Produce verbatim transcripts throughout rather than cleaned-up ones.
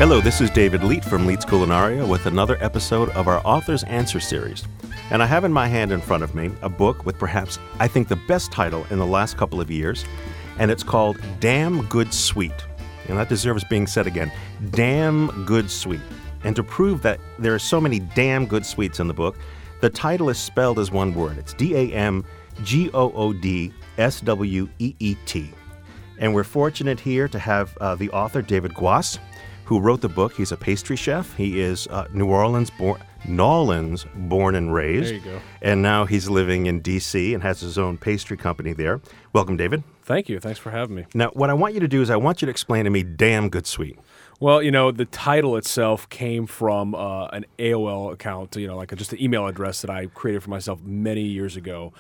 Hello, this is David Leet from Leet's Culinaria with another episode of our Author's Answer series. And I have in my hand in front of me a book with perhaps, I think, the best title in the last couple of years, and it's called Damn Good Sweet. And that deserves being said again, Damn Good Sweet. And to prove that there are so many damn good sweets in the book, the title is spelled as one word. It's D A M G O O D S W E E T. And we're fortunate here to have uh, the author, David Guas, who wrote the book. He's a pastry chef. He is uh, New Orleans born, Nolans born and raised. There you go. And now he's living in D C and has his own pastry company there. Welcome, David. Thank you. Thanks for having me. Now, what I want you to do is I want you to explain to me Damn Good Sweet. Well, you know, the title itself came from uh, an A O L account, you know, like a, just an email address that I created for myself many years ago.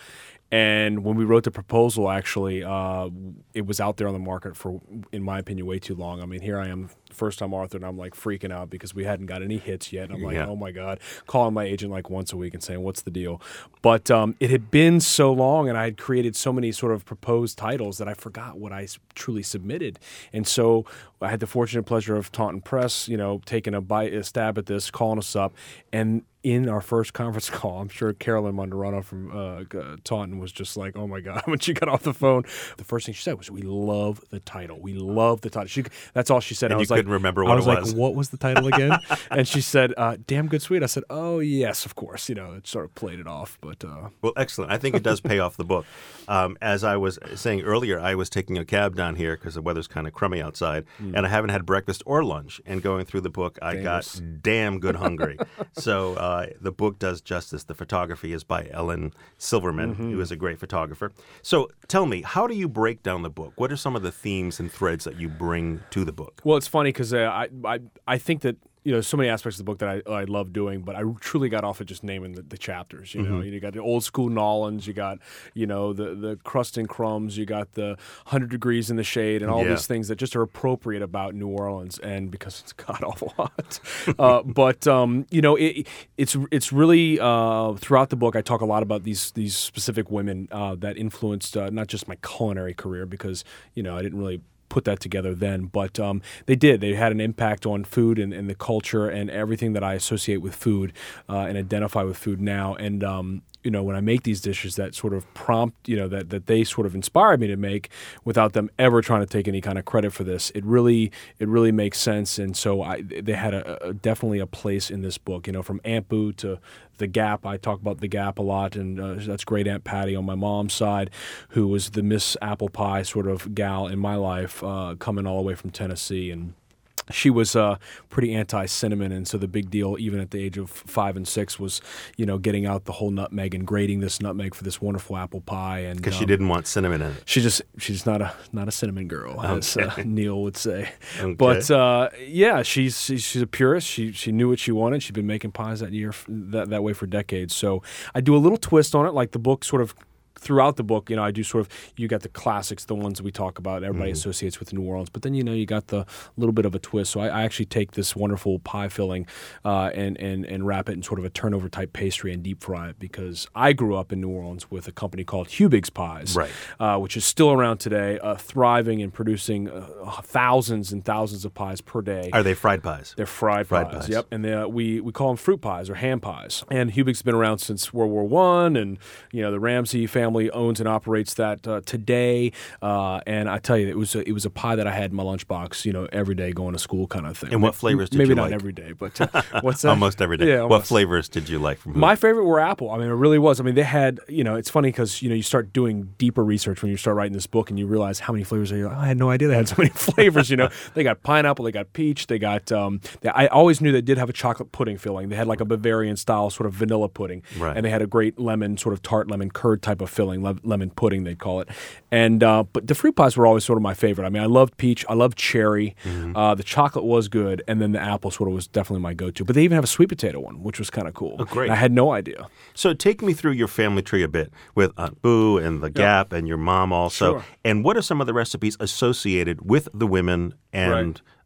And when we wrote the proposal, actually, uh, it was out there on the market for, in my opinion, way too long. I mean, here I am, first-time author, and I'm like freaking out because we hadn't got any hits yet. And I'm like, yeah. oh my God, calling my agent like once a week and saying, what's the deal? But um, it had been so long, and I had created so many sort of proposed titles that I forgot what I truly submitted. And so I had the fortunate pleasure of Taunton Press, you know, taking a bite, a stab at this, calling us up, and in our first conference call, I'm sure Carolyn Monderano from uh, Taunton was just like, oh my God, when she got off the phone, the first thing she said was, we love the title. We love the title. She, that's all she said. And I was you like, couldn't remember what I was it like, was. what was the title again? And she said, uh, Damn Good Sweet. I said, oh, yes, of course. You know, it sort of played it off. But uh... Well, excellent. I think it does pay off the book. Um, as I was saying earlier, I was taking a cab down here because the weather's kind of crummy outside, mm. and I haven't had breakfast or lunch. And going through the book, I Famous. got damn good hungry. So uh, the book does justice. The photography is by Ellen Silverman, mm-hmm. who is a great photographer. So tell me, how do you break down the book? What are some of the themes and threads that you bring to the book? Well, it's funny because uh, I, I I think that, you know, so many aspects of the book that I, I love doing, but I truly got off at just naming the, the chapters. You know, mm-hmm. you got the old school Nolans, you got, you know, the the crust and crumbs, you got the hundred degrees in the shade, and all yeah. these things that just are appropriate about New Orleans, and because it's god awful hot. uh, but um, you know, it, it's it's really uh, throughout the book I talk a lot about these these specific women uh, that influenced uh, not just my culinary career, because you know I didn't really put that together then, but um, they did. They had an impact on food and, and the culture and everything that I associate with food uh, and identify with food now. And um, you know, when I make these dishes that sort of prompt, you know, that, that they sort of inspired me to make without them ever trying to take any kind of credit for this, it really it really makes sense. And so I, they had a, a definitely a place in this book. You know, from Aunt Boo to The Gap. I talk about The Gap a lot, and uh, that's great Aunt Patty on my mom's side, who was the Miss Apple Pie sort of gal in my life, uh, coming all the way from Tennessee. And she was uh, pretty anti-cinnamon, and so the big deal, even at the age of five and six, was, you know, getting out the whole nutmeg and grating this nutmeg for this wonderful apple pie. And because um, she didn't want cinnamon in it. She just she's not a not a cinnamon girl, as okay. uh, Neil would say. Okay. But uh, yeah, she's she's a purist. She she knew what she wanted. She'd been making pies that year that that way for decades. So I do a little twist on it, like the book sort of. Throughout the book, you know, I do sort of, you got the classics, the ones that we talk about, everybody mm-hmm. associates with New Orleans, but then, you know, you got the little bit of a twist. So I, I actually take this wonderful pie filling uh, and, and, and wrap it in sort of a turnover type pastry and deep fry it, because I grew up in New Orleans with a company called Hubig's Pies, right. uh, which is still around today, uh, thriving and producing uh, thousands and thousands of pies per day. Are they fried pies? They're fried, fried pies. pies. Yep, and they, uh, we we call them fruit pies or ham pies. And Hubig's been around since World War One, and you know the Ramsey family owns and operates that uh, today. Uh, and I tell you, it was a, it was a pie that I had in my lunchbox, you know, every day going to school, kind of thing. And what flavors did Maybe you not like? Maybe not every day, but uh, what's that? Almost every day. Yeah, almost. What flavors did you like from? My favorite were apple. I mean, it really was. I mean, they had, you know, it's funny because you know you start doing deeper research when you start writing this book, and you realize how many flavors are. You're like, oh, I had no idea they had so many flavors. You know, they got pineapple, they got peach, they got. Um, they, I always knew they did have a chocolate pudding filling. They had like a Bavarian style sort of vanilla pudding, right. and they had a great lemon sort of tart lemon curd type of filling, le- lemon pudding they'd call it. And uh, but the fruit pies were always sort of my favorite. I mean, I loved peach, I loved cherry. Mm-hmm. Uh, the chocolate was good, and then the apple sort of was definitely my go-to. But they even have a sweet potato one, which was kind of cool. Oh, great! And I had no idea. So take me through your family tree a bit with Aunt Boo and The Gap yeah. and your mom also. Sure. And what are some of the recipes associated with the women and? Right.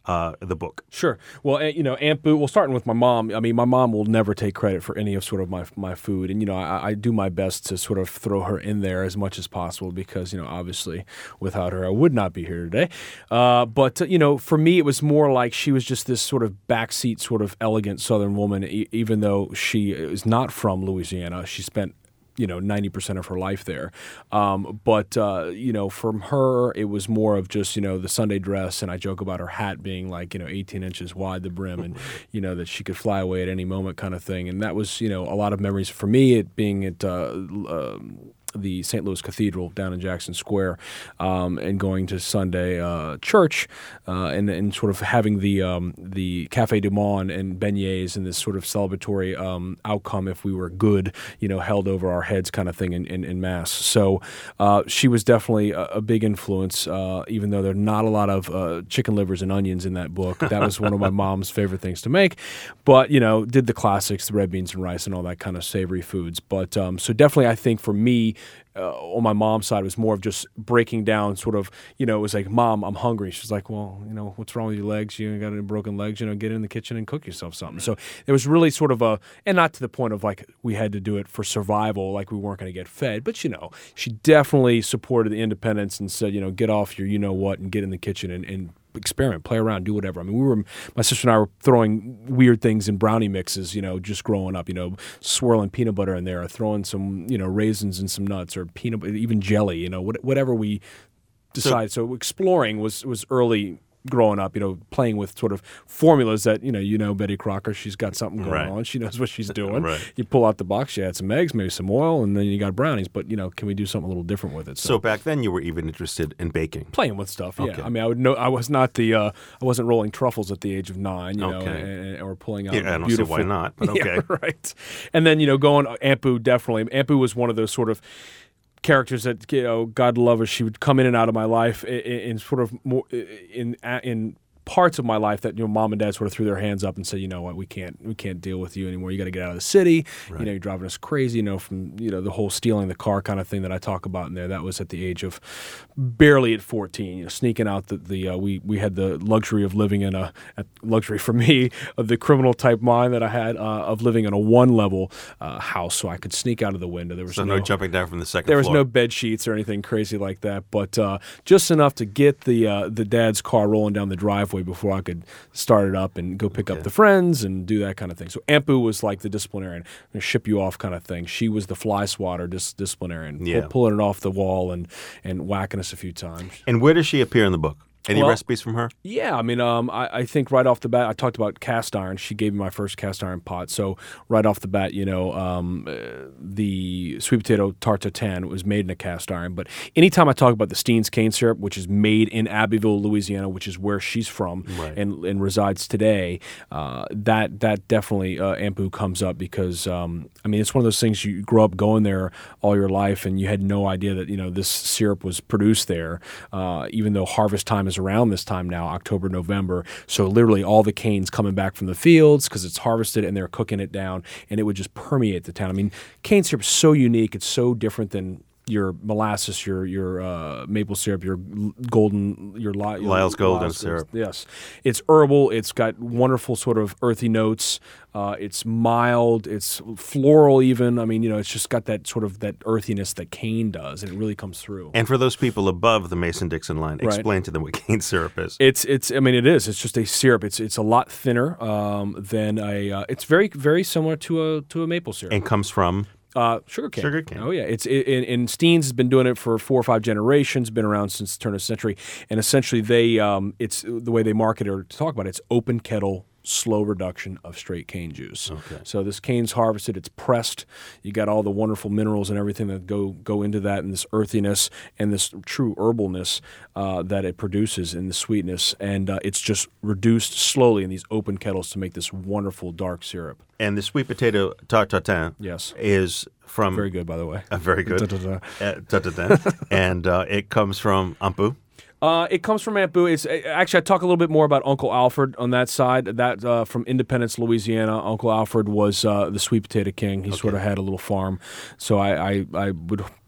uh, the book. Sure. Well, eh, you know, Aunt Boo, well, starting with my mom, I mean, my mom will never take credit for any of sort of my my food. And, you know, I, I do my best to sort of throw her in there as much as possible because, you know, obviously without her, I would not be here today. Uh, but, uh, you know, for me, it was more like she was just this sort of backseat, sort of elegant Southern woman, e- even though she is not from Louisiana. She spent you know, ninety percent of her life there. Um, but, uh, you know, from her, it was more of just, you know, the Sunday dress. And I joke about her hat being like, you know, eighteen inches wide, the brim, and, you know, that she could fly away at any moment kind of thing. And that was, you know, a lot of memories for me, it being at uh, um, the Saint Louis Cathedral down in Jackson Square, um, and going to Sunday uh, church, uh, and and sort of having the um, the Café du Monde and beignets and this sort of celebratory um, outcome if we were good, you know, held over our heads kind of thing in, in, in Mass. So uh, she was definitely a, a big influence, uh, even though there are not a lot of uh, chicken livers and onions in that book. That was one of my mom's favorite things to make. But, you know, did the classics, the red beans and rice and all that kind of savory foods. But um, so definitely I think for me, Uh, on my mom's side, it was more of just breaking down sort of, you know, it was like, Mom, I'm hungry. She's like, well, you know, what's wrong with your legs? You got any broken legs? You know, get in the kitchen and cook yourself something. So it was really sort of a, and not to the point of like we had to do it for survival, like we weren't going to get fed. But, you know, she definitely supported the independence and said, you know, get off your you-know-what and get in the kitchen and, and experiment, play around, do whatever. I mean, we were, my sister and I were throwing weird things in brownie mixes, you know, just growing up, you know, swirling peanut butter in there, or throwing some, you know, raisins and some nuts, or peanut, even jelly, you know, whatever we decided. So, so exploring was, was early growing up, you know, playing with sort of formulas that, you know, you know, Betty Crocker, she's got something going right. on. She knows what she's doing. Right. You pull out the box, you add some eggs, maybe some oil, and then you got brownies. But, you know, can we do something a little different with it? So, so back then you were even interested in baking? Playing with stuff, yeah. Okay. I mean, I would know, I was not the, uh, I wasn't rolling truffles at the age of nine, you okay. know, and, or pulling out yeah, I don't beautiful. see why not, but okay. Yeah, right. And then, you know, going, Aunt Boo, definitely. Aunt Boo was one of those sort of characters that, you know, God love her, she would come in and out of my life in, in sort of more, in, in, parts of my life that, you know, Mom and Dad sort of threw their hands up and said, you know what, we can't we can't deal with you anymore. You got to get out of the city. Right. You know, you're driving us crazy. You know, from, you know, the whole stealing the car kind of thing that I talk about in there. That was at the age of barely at fourteen. You know, sneaking out the, the uh, we we had the luxury of living in a, a luxury for me of the criminal type mind that I had uh, of living in a one level uh, house, so I could sneak out of the window. There was so no, no jumping down from the second there was floor. no bed sheets or anything crazy like that, but uh, just enough to get the uh, the dad's car rolling down the driveway before I could start it up and go pick okay. up the friends and do that kind of thing. So Aunt Boo was like the disciplinarian, going to ship you off kind of thing. She was the fly swatter dis- disciplinarian, yeah. pull, pulling it off the wall and, and whacking us a few times. And where does she appear in the book? Any well, recipes from her? Yeah, I mean, um, I, I think right off the bat, I talked about cast iron. She gave me my first cast iron pot. So right off the bat, you know, um, uh, the sweet potato tarte tatin was made in a cast iron. But anytime I talk about the Steen's cane syrup, which is made in Abbeville, Louisiana, which is where she's from right. and, and resides today, uh, that that definitely uh, Aunt Boo comes up because, um, I mean, it's one of those things you grow up going there all your life and you had no idea that, you know, this syrup was produced there, uh, even though harvest time is around this time now, October, November. So literally all the canes coming back from the fields because it's harvested and they're cooking it down, and it would just permeate the town. I mean, cane syrup is so unique. It's so different than your molasses, your your uh, maple syrup, your golden, your li- Lyle's golden Lyle's, syrup. Yes, it's herbal. It's got wonderful sort of earthy notes. Uh, it's mild. It's floral even. I mean, you know, it's just got that sort of that earthiness that cane does, and it really comes through. And for those people above the Mason-Dixon line, Right. explain to them what cane syrup is. It's it's. I mean, it is. It's just a syrup. It's it's a lot thinner um, than a. Uh, it's very very similar to a to a maple syrup. And comes from. Uh, sugar cane. Sugar cane. Oh yeah, it's it, and, and Steen's has been doing it for four or five generations. Been around since the turn of the century, and essentially they, um, it's the way they market it or talk about it. It's open kettle, slow reduction of straight cane juice. Okay. So this cane's harvested, it's pressed. You got all the wonderful minerals and everything that go go into that, and this earthiness and this true herbalness uh, that it produces, and the sweetness, and uh, it's just reduced slowly in these open kettles to make this wonderful dark syrup. And the sweet potato tarte tatin Yes. is from... Very good, by the way. Uh, very good. Da-da-da. Uh, tarte tatin. And uh, it comes from Aunt Boo. Uh, it comes from Aunt Boo. It's actually I talk a little bit more about Uncle Alfred on that side. That uh, from Independence, Louisiana. Uncle Alfred was uh, the sweet potato king. He Okay. sort of had a little farm, so I, I, I would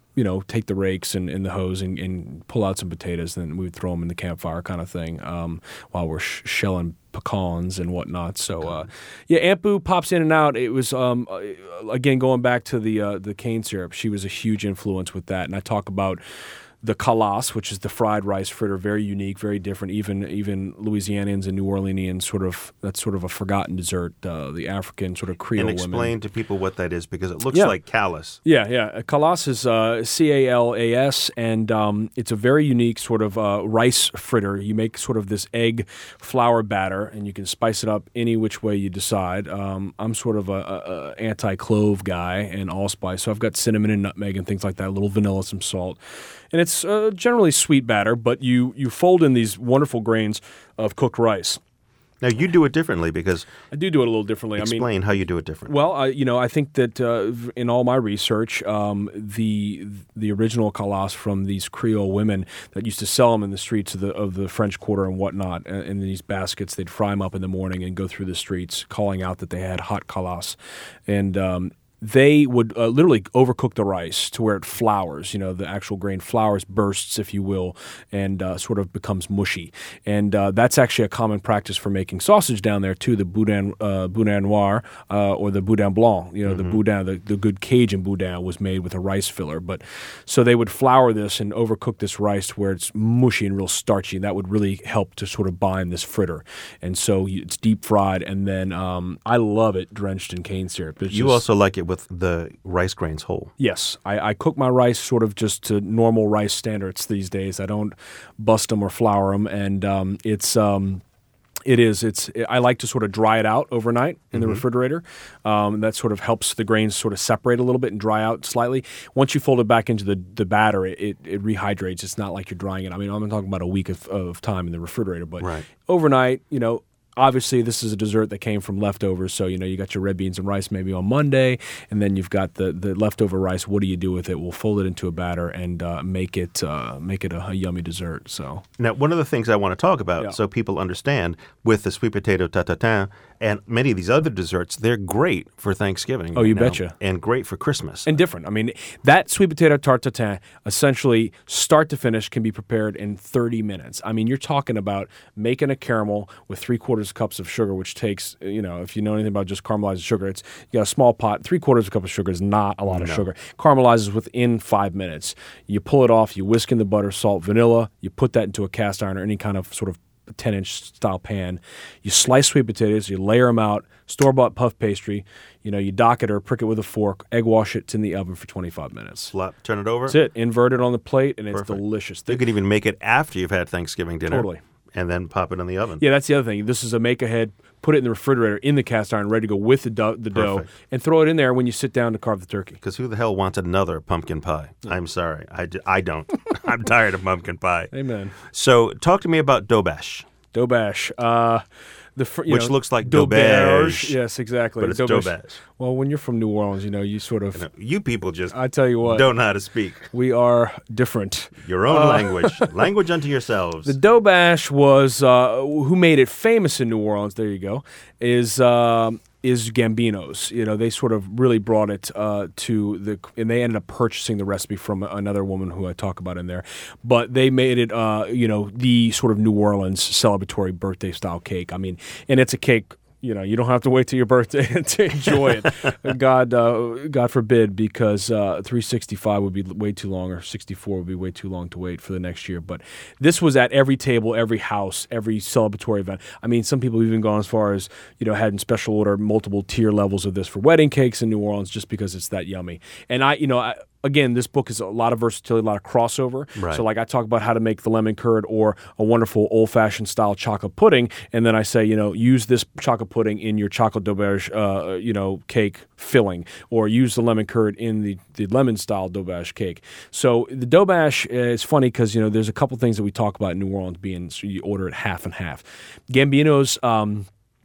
you know, take the rakes and, and the hose and, and pull out some potatoes, and then we would throw them in the campfire kind of thing um, while we're sh- shelling pecans and whatnot. So, uh, yeah, Aunt Boo pops in and out. It was, um, again, going back to the uh, the cane syrup, she was a huge influence with that. And I talk about the kalas, which is the fried rice fritter, very unique, very different. Even even Louisianians and New Orleanians sort of, that's sort of a forgotten dessert, uh, the African sort of Creole And explain women. to people what that is, because it looks Yeah. like callus. Yeah, yeah. Kalas is uh, C A L A S, and um, it's a very unique sort of uh, rice fritter. You make sort of this egg flour batter, and you can spice it up any which way you decide. Um, I'm sort of a, a, a anti-clove guy and allspice, so I've got cinnamon and nutmeg and things like that, a little vanilla, some salt. And it's uh, generally sweet batter, but you, you fold in these wonderful grains of cooked rice. Now, you do it differently, because I do do it a little differently. explain I mean, how you do it differently. Well, I, you know, I think that uh, in all my research, um, the the original kalas from these Creole women that used to sell them in the streets of the of the French Quarter and whatnot, uh, in these baskets, they'd fry them up in the morning and go through the streets calling out that they had hot kalas, and um, they would uh, literally overcook the rice to where it flours, you know, the actual grain flours, bursts, if you will, and uh, sort of becomes mushy. And uh, that's actually a common practice for making sausage down there, too, the boudin, uh, boudin noir uh, or the boudin blanc. You know, mm-hmm. the boudin, the, the good Cajun boudin was made with a rice filler. But so they would flour this and overcook this rice to where it's mushy and real starchy, and that would really help to sort of bind this fritter. And so you, it's deep fried, and then um, I love it drenched in cane syrup. It's you just, also like it with the rice grains whole. Yes. I, I cook my rice sort of just to normal rice standards these days. I don't bust them or flour them, and um, it's... Um, It is. It's. I like to sort of dry it out overnight in mm-hmm. the refrigerator. Um, that sort of helps the grains sort of separate a little bit and dry out slightly. Once you fold it back into the, the batter, it, it, it rehydrates. It's not like you're drying it. I mean, I'm talking about a week of, of time in the refrigerator, but right. overnight, you know, obviously, this is a dessert that came from leftovers. So, you know, you got your red beans and rice maybe on Monday, and then you've got the, the leftover rice. What do you do with it? We'll fold it into a batter and uh, make it uh, make it a, a yummy dessert. So now, one of the things I want to talk about, yeah. so people understand, with the sweet potato tatatin and many of these other desserts, they're great for Thanksgiving. Oh, you know, betcha. And great for Christmas. And different. I mean, that sweet potato tarte tatin, essentially, start to finish, can be prepared in thirty minutes. I mean, you're talking about making a caramel with three quarters cups of sugar, which takes, you know, if you know anything about just caramelized sugar, it's you got a small pot, three quarters of a cup of sugar is not a lot of no. sugar. Caramelizes within five minutes. You pull it off, you whisk in the butter, salt, vanilla, you put that into a cast iron or any kind of sort of ten-inch style pan. You slice sweet potatoes, you layer them out, store-bought puff pastry, you know, you dock it or prick it with a fork, egg wash it, it's in the oven for twenty-five minutes. Flop, turn it over. That's it. Invert it on the plate, and it's Perfect. delicious. You could even make it after you've had Thanksgiving dinner. Totally. And then pop it in the oven. Yeah, that's the other thing. This is a make-ahead. Put it in the refrigerator in the cast iron, ready to go with the, do- the dough, and throw it in there when you sit down to carve the turkey. Because who the hell wants another pumpkin pie? I'm sorry. I, d- I don't. I'm tired of pumpkin pie. Amen. So talk to me about dobash. Dobash. Uh, the fr- you Which know, looks like doberge. doberge. Yes, exactly. But it's dobash. Well, when you're from New Orleans, you know, you sort of... You, know, you people just I tell you what, don't know how to speak. We are different. Your own uh, language. Language unto yourselves. The dobash was... Uh, who made it famous in New Orleans, there you go, is... Uh, is Gambinos. You know, they sort of really brought it uh, to the, and they ended up purchasing the recipe from another woman who I talk about in there. But they made it, uh, you know, the sort of New Orleans celebratory birthday style cake. I mean, and it's a cake. You know, you don't have to wait till your birthday to enjoy it. God, uh, God forbid, because uh, three sixty-five would be way too long, or sixty-four would be way too long to wait for the next year. But this was at every table, every house, every celebratory event. I mean, some people have even gone as far as, you know, had in special order multiple tier levels of this for wedding cakes in New Orleans, just because it's that yummy. And I, you know, I, again, this book is a lot of versatility, a lot of crossover. Right. So, like, I talk about how to make the lemon curd or a wonderful old-fashioned style chocolate pudding, and then I say, you know, use this chocolate pudding in your chocolate doberge, uh, you know, cake filling, or use the lemon curd in the, the lemon-style doberge cake. So the doberge is funny because, you know, there's a couple things that we talk about in New Orleans being, so you order it half and half. Gambinos... Um,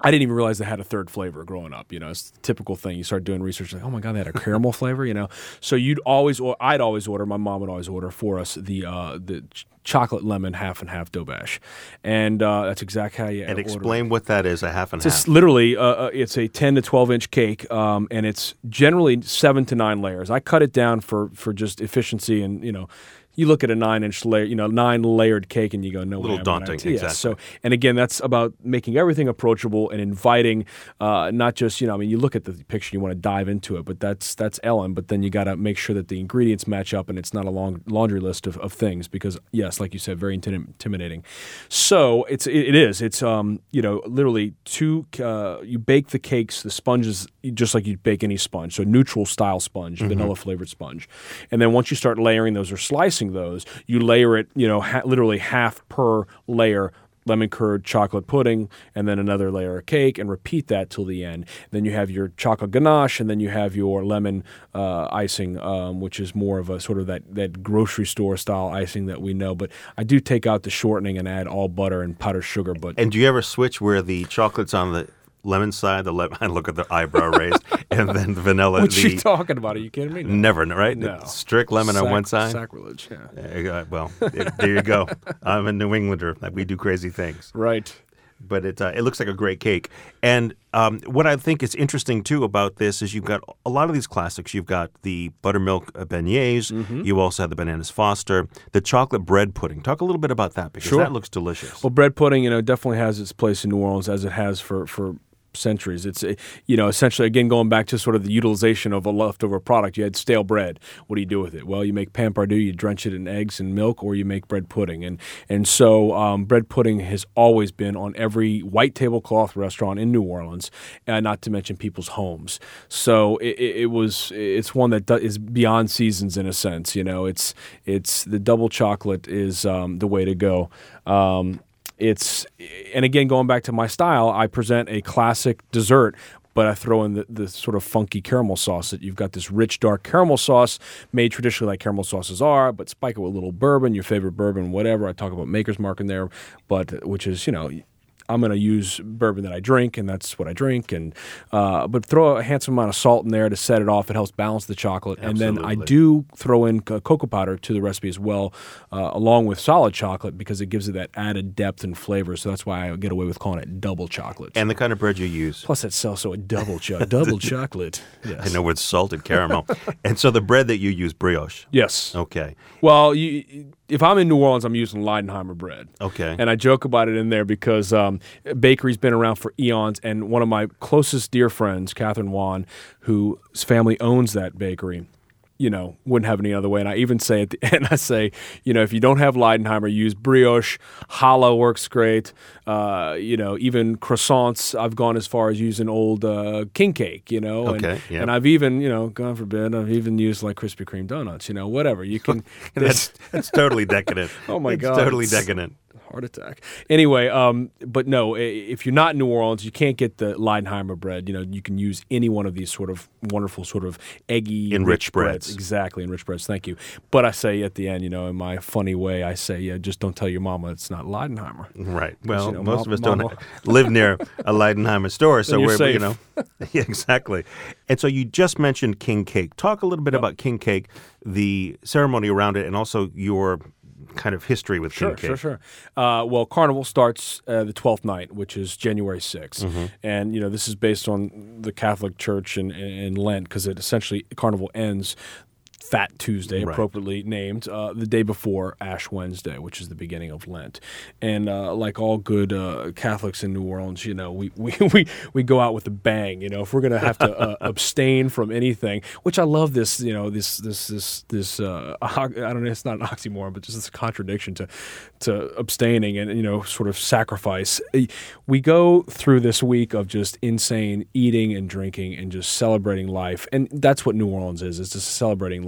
I didn't even realize they had a third flavor growing up. You know, it's the typical thing. You start doing research, like, oh my god, they had a caramel flavor. You know, so you'd always, or I'd always order. My mom would always order for us the uh, the ch- chocolate lemon half and half Dobash, and uh, that's exactly how you. And order explain it. what that is. A half and It's half. just literally, uh, uh, it's a ten to twelve inch cake, um, and it's generally seven to nine layers. I cut it down for for just efficiency, and you know. You look at a nine-inch layer, you know, nine-layered cake, and you go, "No, A little way, I'm daunting, gonna- yeah, exactly. So, and again, that's about making everything approachable and inviting, uh, not just you know. I mean, you look at the picture, you want to dive into it, but that's that's Ellen. But then you got to make sure that the ingredients match up, and it's not a long laundry list of, of things because, yes, like you said, very intim- intimidating. So it's it, it is. It's um you know literally two. Uh, you bake the cakes, the sponges, just like you bake any sponge. So neutral style sponge, Mm-hmm. vanilla flavored sponge, and then once you start layering those or slicing those, you layer it, you know, ha- literally half per layer, lemon curd, chocolate pudding, and then another layer of cake, and repeat that till the end. Then you have your chocolate ganache, and then you have your lemon uh, icing, um, which is more of a sort of that, that grocery store style icing that we know. But I do take out the shortening and add all butter and powdered sugar. But And do you ever switch where the chocolate's on the lemon side? The le- I look at the eyebrow raised, and then the vanilla. what the you talking about? Are you kidding me? No. never right? No. Strict lemon on Sac- one side. Sacrilege. Yeah. Uh, well, there you go. I'm a New Englander. We do crazy things. Right. But it uh, it looks like a great cake. And um, what I think is interesting too about this is you've got a lot of these classics. You've got the buttermilk uh, beignets. Mm-hmm. You also have the bananas Foster, the chocolate bread pudding. Talk a little bit about that because Sure. that looks delicious. Well, bread pudding, you know, definitely has its place in New Orleans as it has for for centuries. It's, uh, you know, essentially, again, going back to sort of the utilization of a leftover product. You had stale bread. What do you do with it? Well, you make pain perdu, you drench it in eggs and milk, or you make bread pudding. And and so um, bread pudding has always been on every white tablecloth restaurant in New Orleans, uh, not to mention people's homes. So it, it, it was, it's one that do, is beyond seasons in a sense. You know, it's, it's the double chocolate is um, the way to go. Um, It's and again going back to my style, I present a classic dessert, but I throw in the, the sort of funky caramel sauce. That you've got this rich dark caramel sauce made traditionally like caramel sauces are, but spike it with a little bourbon, your favorite bourbon, whatever. I talk about Maker's Mark in there, but which is you know. I'm going to use bourbon that I drink, and that's what I drink. And uh, but throw a handsome amount of salt in there to set it off. It helps balance the chocolate. Absolutely. And then I do throw in co- cocoa powder to the recipe as well, uh, along with solid chocolate, because it gives it that added depth and flavor. So that's why I get away with calling it double chocolate. And the kind of bread you use. Plus, it's also a double cho- double chocolate. Yes. I know it's salted caramel. And so the bread that you use, brioche. Yes. Okay. Well, you, if I'm in New Orleans, I'm using Leidenheimer bread. Okay. And I joke about it in there because um, bakery's been around for eons, and one of my closest dear friends, Catherine Wan, whose family owns that bakery, you know, wouldn't have it any other way. And I even say at the end, I say, you know, if you don't have Leidenheimer, use brioche. Challah works great. Uh, you know, even croissants. I've gone as far as using old uh, king cake. You know, Okay, and, yeah. and I've even, you know, God forbid, I've even used like Krispy Kreme donuts. You know, whatever you can. that's that's totally decadent. Oh, my it's God. totally It's- decadent. Heart attack. Anyway, um, but no, i- if you're not in New Orleans, you can't get the Leidenheimer bread. You know, you can use any one of these sort of wonderful, sort of eggy, Enriched rich breads. breads. Exactly, enriched breads. Thank you. But I say at the end, you know, in my funny way, I say, yeah, just don't tell your mama it's not Leidenheimer. Right. Well, you know, most Mom- of us don't Mama- live near a Leidenheimer store, so Then you're we're you safe. know yeah, exactly. And so you just mentioned king cake. Talk a little bit about king cake, the ceremony around it, and also your kind of history with Sure, king cake. sure, sure. Uh, well, Carnival starts uh, the twelfth night, which is January sixth. Mm-hmm. And, you know, this is based on the Catholic Church and, and Lent, because it essentially, Carnival ends Fat Tuesday, Right. appropriately named, uh, the day before Ash Wednesday, which is the beginning of Lent. And uh, like all good uh, Catholics in New Orleans, you know, we, we, we, we go out with a bang. You know, if we're going to have to uh, abstain from anything, which I love this, you know, this, this, this, this, uh, I don't know, it's not an oxymoron, but just this contradiction to, to abstaining and, you know, sort of sacrifice. We go through this week of just insane eating and drinking and just celebrating life. And that's what New Orleans is. It's just celebrating life.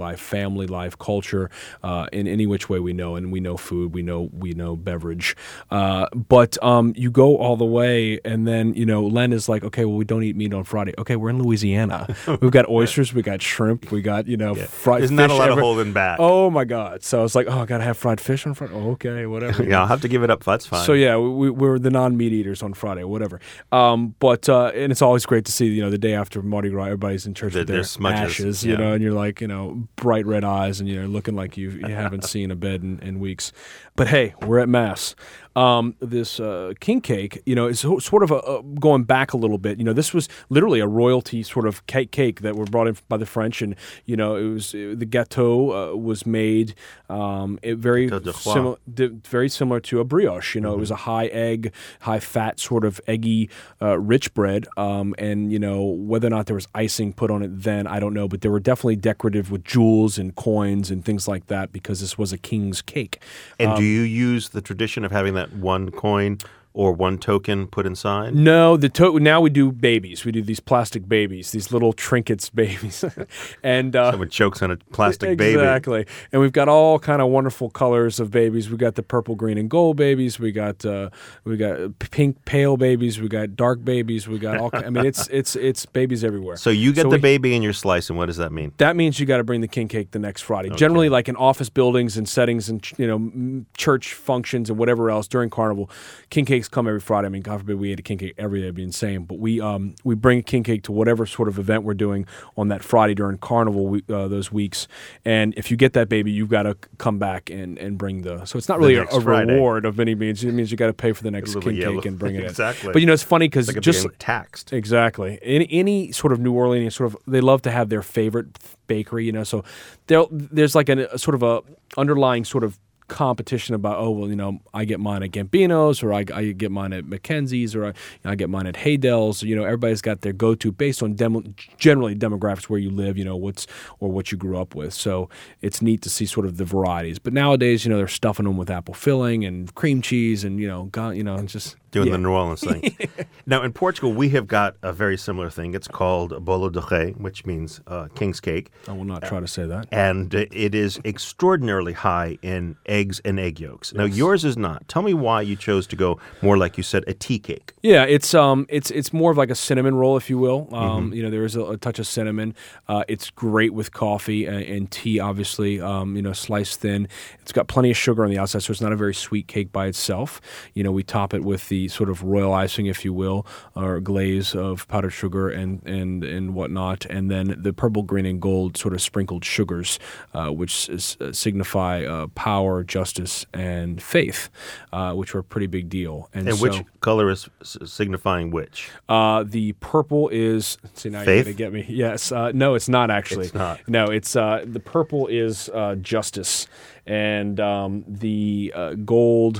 life, family life, culture, uh, in any which way we know, and we know food, we know we know beverage. Uh, but um, you go all the way, and then you know Len is like, okay, well we don't eat meat on Friday. Okay, we're in Louisiana. We've got oysters, we got shrimp, we got you know Yeah. fried Isn't fish. that a lot every- of holding back? Oh my God! So I was like, oh, I gotta have fried fish on Friday. Oh, okay, whatever. Yeah, I'll have to give it up. That's fine. So yeah, we, we're the non-meat eaters on Friday, whatever. Um, but uh, and it's always great to see, you know, the day after Mardi Gras, everybody's in church The- with their their smudges, ashes, you yeah. know, and you're like, you know, bright red eyes, and you know, looking like you you haven't seen a bed in, in weeks. But hey, we're at Mass. Um, this uh, king cake, you know, is so- sort of a, a, going back a little bit. You know, this was literally a royalty sort of cake cake that were brought in by the French, and you know, it was the gâteau uh, was made um, it very Gâteau de Foie. similar, very similar to a brioche. You know, it was a high egg, high fat, sort of eggy, uh, rich bread. Um, and you know, whether or not there was icing put on it then, I don't know, but they were definitely decorative with jewels and coins and things like that because this was a king's cake. and do you use the tradition of having that one coin or one token put inside? No, the to- now we do babies. We do these plastic babies, these little trinkets babies, and uh, Someone chokes on a plastic baby. exactly. And we've got all kind of wonderful colors of babies. We got the purple, green, and gold babies. We got uh, we got pink, pale babies. We got dark babies. We got all. I mean, it's it's it's babies everywhere. So you get So the we- baby in your slice, and what does that mean? That means you got to bring the king cake the next Friday. Generally, like in office buildings and settings and you know m- church functions and whatever else during Carnival, king cakes come every Friday. I mean, God forbid we ate a king cake every day; it'd be insane. But we um we bring a king cake to whatever sort of event we're doing on that Friday during Carnival we, uh, those weeks. And if you get that baby, you've got to come back and, and bring the. So it's not really a, next a Friday. reward of any means. It means you got to pay for the next little king yellow- cake and bring it in. Exactly. But you know, it's funny because Like just being taxed. exactly. Any, any sort of New Orleans sort of they love to have their favorite bakery, you know. So they'll- there's like an, a sort of a underlying sort of competition about oh well you know I get mine at Gambino's or I, I get mine at Mackenzie's or I, you know, I get mine at Haydell's. You know, everybody's got their go-to based on demo, generally demographics where you live, you know, what's or what you grew up with. So it's neat to see sort of the varieties. But nowadays, you know, they're stuffing them with apple filling and cream cheese and you know, God, you know, it's just Doing yeah. the New Orleans thing. Now, in Portugal, we have got a very similar thing. It's called bolo de rei, which means uh, king's cake. I will not try to say that. And uh, it is extraordinarily high in eggs and egg yolks. Now, yours is not. Tell me why you chose to go more, like you said, a tea cake. Yeah, it's um, it's it's more of like a cinnamon roll, if you will. Um, Mm-hmm. You know, there is a, a touch of cinnamon. Uh, it's great with coffee and, and tea, obviously. Um, you know, sliced thin. It's got plenty of sugar on the outside, so it's not a very sweet cake by itself. You know, we top it with the sort of royal icing, if you will, or glaze of powdered sugar and and and whatnot, and then the purple, green, and gold sort of sprinkled sugars, uh, which is, uh, signify uh, power, justice, and faith, uh, which are a pretty big deal. And so, which color is s- signifying which? uh, the purple is. See now Faith? you're gonna get me. Yes. Uh, no, it's not actually. It's not. No, it's uh, the purple is uh, justice, and um, the uh, gold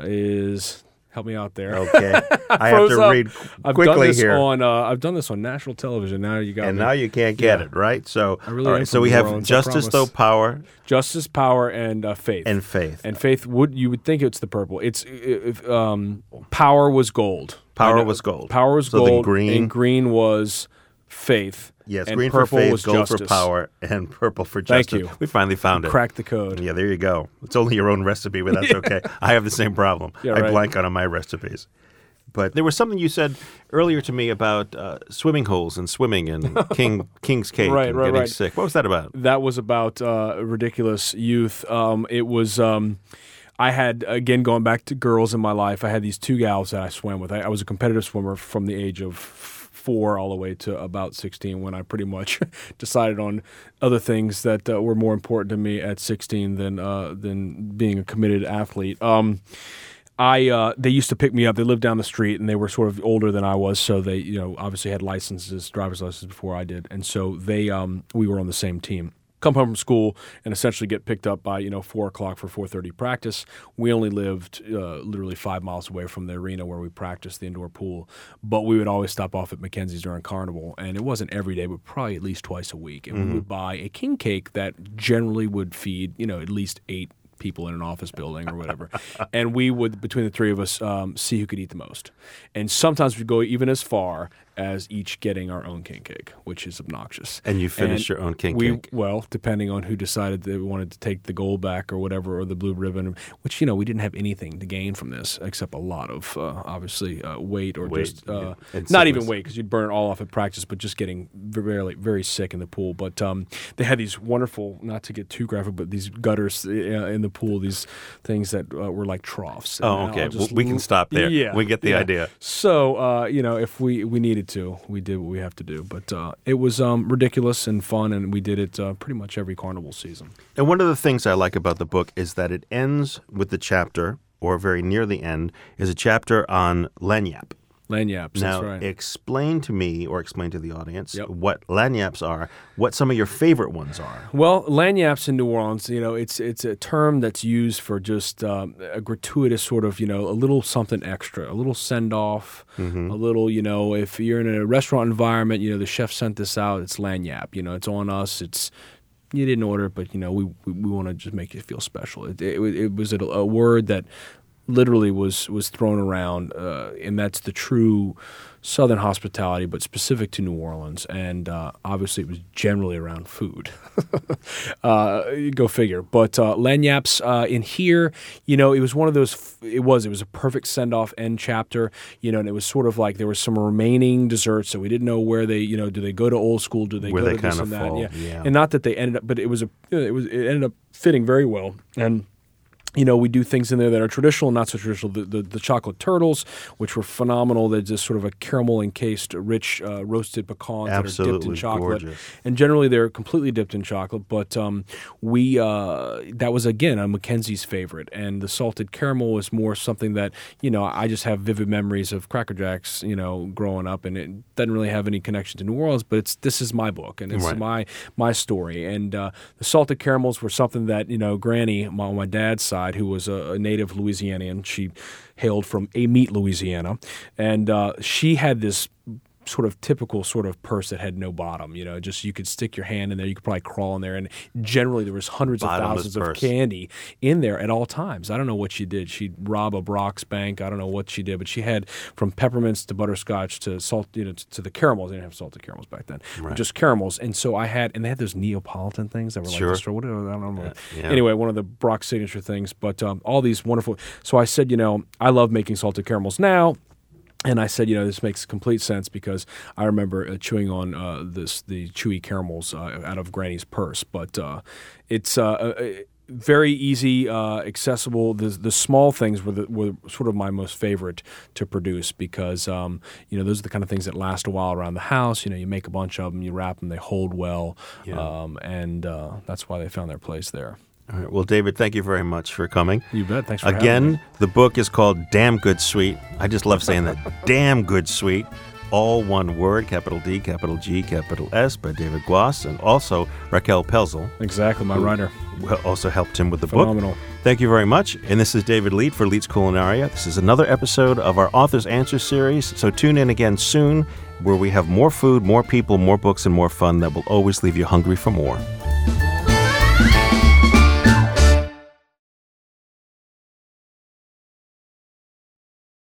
is. Help me out there. Okay. I have Froze to up. read I've quickly done this here. on. Uh, I've done this on national television. Now you got and me. now you can't get Yeah. it, right? So, I really all am right, so from we New have Orleans, I justice, though, promise. power, Justice, power, and uh, faith. and faith. And faith would you would think it's the purple. It's if, um, power was gold. Power I know- was gold. Power was So then gold. green- and green was faith. Yes, and green for purple faith, was gold justice. for power, and purple for Thank justice. you. We finally found it. Crack the code. Yeah, there you go. It's only your own recipe, but that's okay. I have the same problem. Yeah, I right. blank on my recipes. But there was something you said earlier to me about uh, swimming holes and swimming and king king's cake Right, and right, getting right. sick. What was that about? That was about uh, ridiculous youth. Um, it was. Um, I had again going back to girls in my life. I had these two gals that I swam with. I, I was a competitive swimmer from the age of four all the way to about sixteen, when I pretty much decided on other things that uh, were more important to me at sixteen than uh, than being a committed athlete. Um, I uh, they used to pick me up. They lived down the street, and they were sort of older than I was, so they you know obviously had licenses, driver's licenses before I did, and so they um, we were on the same team. Come home from school and essentially get picked up by you know four o'clock for four thirty practice. We only lived uh, literally five miles away from the arena where we practiced, the indoor pool, but we would always stop off at Mackenzie's during Carnival, and it wasn't every day, but probably at least twice a week. And we would buy a king cake that generally would feed you know at least eight people in an office building or whatever, and we would between the three of us um, see who could eat the most. And sometimes we'd go even as far as each getting our own king cake, which is obnoxious. And you finished And your own king we, cake. Well, depending on who decided they wanted to take the gold back or whatever, or the blue ribbon, which, you know, we didn't have anything to gain from this except a lot of, uh, obviously, uh, weight or Weight, just, uh, yeah. And not even sickness. weight because you'd burn it all off at practice, but just getting very, very sick in the pool. But um, they had these wonderful, not to get too graphic, but these gutters uh, in the pool, these things that uh, were like troughs. Oh, And okay. I'll just Well, we can stop there. Yeah, We get the yeah. idea. So, uh, you know, if we, we needed to, we did what we have to do. But uh, it was um, ridiculous and fun, and we did it uh, pretty much every carnival season. And one of the things I like about the book is that it ends with the chapter, or very near the end, is a chapter on lagniappe. Lagniappes, Now, that's right. explain to me, or explain to the audience, Yep. what lagniappes are, what some of your favorite ones are. Well, lagniappes in New Orleans, you know, it's it's a term that's used for just um, a gratuitous sort of, you know, a little something extra, a little send off, Mm-hmm. a little, you know, if you're in a restaurant environment, you know, the chef sent this out, it's lagniappe, you know, it's on us, it's you didn't order it, but you know, we we, we want to just make you feel special. It it, it was a, a word that literally was was thrown around, uh, and that's the true Southern hospitality, but specific to New Orleans. And uh, obviously, it was generally around food. uh, go figure. But uh, lagniappes uh, in here, you know, it was one of those. It was it was a perfect send off end chapter. You know, and it was sort of like there was some remaining desserts, so we didn't know where they, you know, do they go to old school? Do they Where go they to this kinda and that? fall, Yeah. yeah. And not that they ended up, but it was a it was it ended up fitting very well. And you know, we do things in there that are traditional, not so traditional. The, the, the chocolate turtles, which were phenomenal. They're just sort of a caramel encased, rich uh, roasted pecans that are dipped in Absolutely chocolate. gorgeous. And generally, they're completely dipped in chocolate. But um, we uh, that was again a Mackenzie's favorite, and the salted caramel was more something that you know I just have vivid memories of Cracker Jacks, you know, growing up, and it doesn't really have any connection to New Orleans. But it's this is my book, and it's Right. my my story. And uh, the salted caramels were something that you know Granny, my, on my dad's side, who was a, a native Louisianian. She hailed from Amite, Louisiana, and uh, she had this sort of typical sort of purse that had no bottom. You know, just you could stick your hand in there, you could probably crawl in there, and generally there was hundreds of Bottomless thousands of purse. candy in there at all times. I don't know what she did. She'd rob a Brock's bank. I don't know what she did, but she had from peppermints to butterscotch to salt, you know, to, to the caramels. They didn't have salted caramels back then, Right. but just caramels. And so I had, and they had those Neapolitan things that were Sure. like, what, I don't remember. Yeah, yeah. Anyway, one of the Brock signature things, but um, all these wonderful. So I said, you know, I love making salted caramels now. And I said, you know, this makes complete sense because I remember uh, chewing on uh, this the chewy caramels uh, out of Granny's purse. But uh, it's uh, uh, very easy, uh, accessible. The the small things were the, were sort of my most favorite to produce because um, you know those are the kind of things that last a while around the house. You know, you make a bunch of them, you wrap them, they hold well, Yeah. um, and uh, that's why they found their place there. All right. Well, David, thank you very much for coming. You bet. Thanks for having Again, me. the book is called Damn Good Sweet. I just love saying that. Damn Good Sweet. All one word, capital D, capital G, capital S, by David Gloss, and also Raquel Pelzel, Exactly, my writer. who also helped him with the Phenomenal. book. Thank you very much. And this is David Leet for Leet's Culinaria. This is another episode of our Author's Answer series. So tune in again soon, where we have more food, more people, more books, and more fun that will always leave you hungry for more.